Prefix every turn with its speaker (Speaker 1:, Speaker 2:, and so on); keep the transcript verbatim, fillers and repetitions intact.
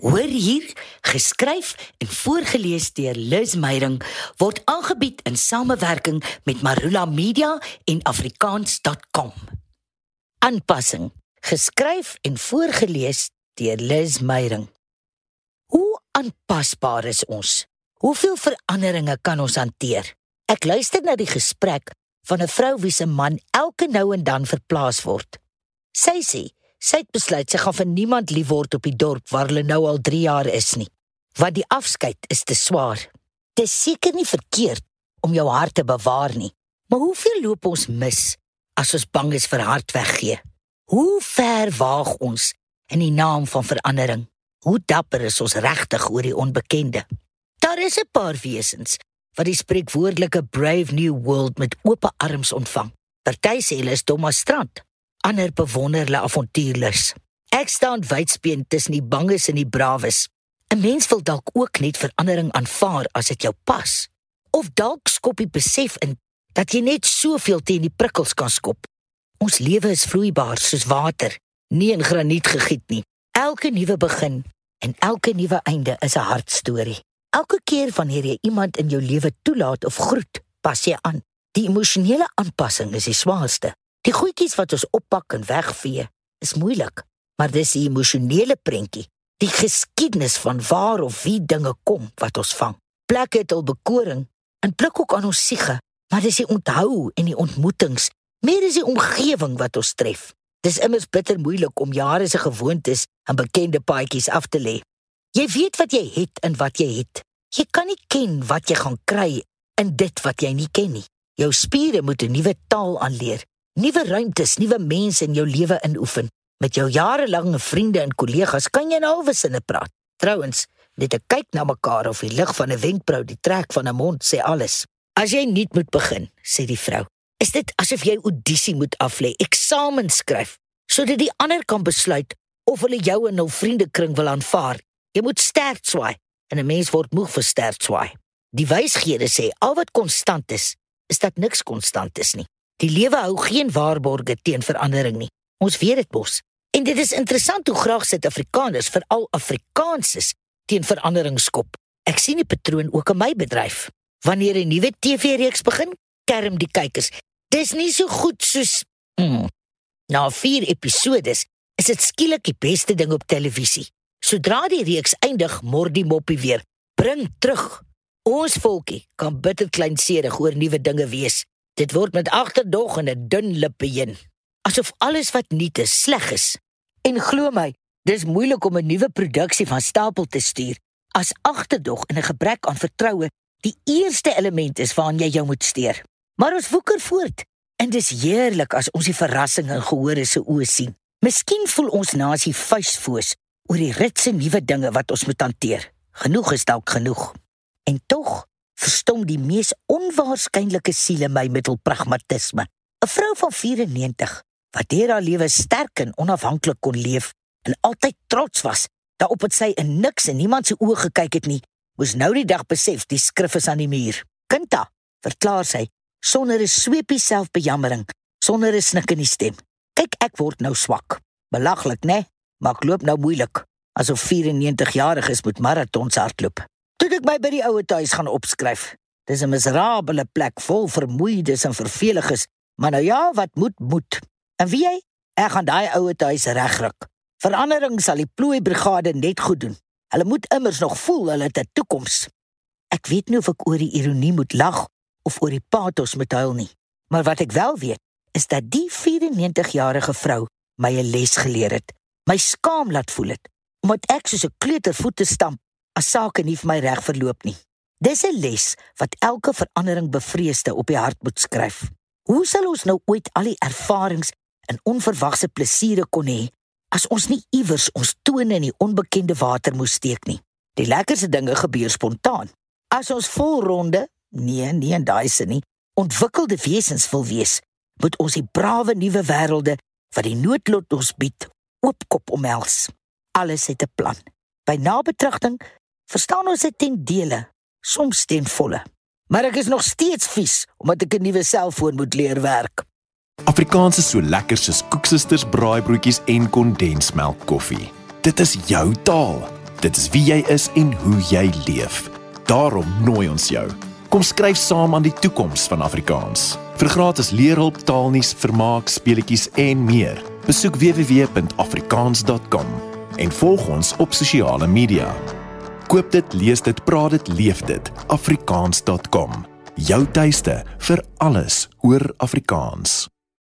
Speaker 1: Hoor hier, geskryf en voorgelees deur Liz Meyering, word aangebied in samewerking met Marula Media en Afrikaans punt com. Aanpassing, geskryf en voorgelees deur Liz Meyering. Hoe aanpasbaar is ons? Hoeveel veranderinge kan ons hanteer? Ek luister na die gesprek van 'n vrou wie se man elke nou en dan verplaas word. Sy sê, sy het besluit sy gaan vir niemand lief word op die dorp waar hulle nou al drie jaar is nie. Want die afskeid is te swaar. Dit is seker nie verkeerd om jou hart te bewaar nie, maar hoeveel loop ons mis as ons bang is vir hart weggee? Hoe ver waag ons in die naam van verandering? Hoe dapper is ons regtig oor die onbekende? Daar is 'n paar wesens wat die spreekwoordelike Brave New World met oop arms ontvang. Party sê hulle is dom as strand, ander bewonder hulle avontuurlus. Ek staan wydspeen tussen die banges en die brawes. 'n Mens wil dalk ook net verandering aanvaar as dit jou pas. Of dalk skop jy besef in dat jy net soveel teen die prikkels kan skop. Ons lewe is vloeibaar soos water, nie in graniet gegiet nie. Elke nuwe begin en elke nuwe einde is 'n hartstorie. Elke keer wanneer jy iemand in jou lewe toelaat of groet, pas jy aan. Die emosionele aanpassing is die swaarste. Die goedjies wat ons oppak en wegvee, is moeilik, maar dis die emosionele prentjie, die geskiedenis van waar of wie dinge kom wat ons vang. Plekke het al bekoring en pluk ook aan ons siege, maar dis die onthou en die ontmoetings, meer is die omgewing wat ons tref. Dis immers bitter moeilik om jare se gewoontes en bekende paadjies af te lê. Jy weet wat jy het en wat jy het. Jy kan nie ken wat jy gaan kry in dit wat jy nie ken nie. Jou spiere moet 'n nuwe taal aanleer, nuwe ruimtes, nuwe mense in jou lewe inoefen. Met jou jarelange vriende en kollegas kan jy in halwe sinne praat. Trouwens, net 'n kyk na mekaar of die lig van 'n wenkbrau, die trek van 'n mond sê alles. As jy nuut moet begin, sê die vrou, is dit asof jy audisie moet aflê, eksamen skryf, sodat die ander kan besluit of hulle jou in hul vriendekring wil aanvaar. Jy moet sterk swaai, en 'n mens word moeg vir sterk swaai. Die wysgede sê, al wat konstant is, is dat niks konstant is nie. Die lewe hou geen waarborge teen verandering nie. Ons weet dit mos. En dit is interessant hoe graag Suid-Afrikaners, veral Afrikaanses, teen verandering skop. Ek sien die patroon ook in my bedryf. Wanneer 'n nuwe T V-reeks begin, kerm die kykers. Dis nie so goed soos... Mm. Na vier episodes is dit skielik die beste ding op televisie. Sodra die reeks eindig, mord die moppie weer. Bring terug. Ons volkie kan bitter kleinserig oor nuwe dinge wees. Dit word met agterdog en 'n dun lip beheen. Asof alles wat nuut is, sleg is. En glo my, dis moeilik om 'n nuwe produksie van stapel te stuur, as agterdog en 'n gebrek aan vertroue die eerste element is waaraan jy jou moet steur. Maar ons woeker voort, en dis heerlik as ons die verrassing in gehore se oë sien. Miskien voel ons nasie vuisfoos oor die ritse nuwe dinge wat ons moet hanteer. Genoeg is dalk genoeg. En tog verstom die mees onwaarskynlike siele my met hul pragmatisme. 'n Vrou van vyf en negentig, wat deur haar lewe sterk en onafhanklik kon leef, en altyd trots was, daarop het sy in niks en niemand se oë gekyk het nie, moes nou die dag besef, die skrif is aan die muur. Kinta, verklaar sy, sonder 'n sweepie selfbejammering, sonder 'n snik in die stem. Kyk, ek word nou swak. Belaglik, né? Maar ek loop nou moeilik, asof vyf en negentig-jariges moet marathons hardloop. Toe ek my by die ouer huis gaan opskryf. Dis 'n miserabele plek vol vermoeides en verveliges, maar nou ja, wat moet, moet. En wie jy? Ek gaan daai ouer huis regruk. Verandering sal die plooibrigade net goed doen. Hulle moet immers nog voel hulle het 'n toekoms. Ek weet nie of ek oor die ironie moet lag of oor die pathos moet huil nie. Maar wat ek wel weet, is dat die vyf en negentig-jarige vrou my 'n les geleer het. My skaam laat voel het, omdat ek soos 'n kleuter voete stamp as sake nie vir my reg verloop nie. Dis 'n les wat elke verandering bevreesde op die hart moet skryf. Hoe sal ons nou ooit al die ervarings en onverwagse plesiere kon hê, as ons nie iewers ons tone in die onbekende water moes steek nie? Die lekkerste dinge gebeur spontaan. As ons volronde, nee, nie in daai sin nie, ontwikkelde wesens wil wees, moet ons die brawe nuwe wêrelde wat die noodlot ons bied, oopkop omhels. Alles het 'n plan. By nabetragting verstaan ons dit ten dele, soms ten volle. Maar ek is nog steeds vies, omdat ek 'n nuwe selfoon moet leer werk.
Speaker 2: Afrikaans is so lekker soos koeksisters, braaibroodjies en kondensmelk koffie. Dit is jou taal. Dit is wie jy is en hoe jy leef. Daarom nooi ons jou. Kom skryf saam aan die toekoms van Afrikaans. Vir gratis leerhulp, taalnuus, vermaak, speletjies en meer. Besoek w w w punt afrikaans punt com en volg ons op sosiale media. Koop dit, lees dit, praat dit, leef dit. afrikaans punt com. Jou tuiste vir alles oor Afrikaans.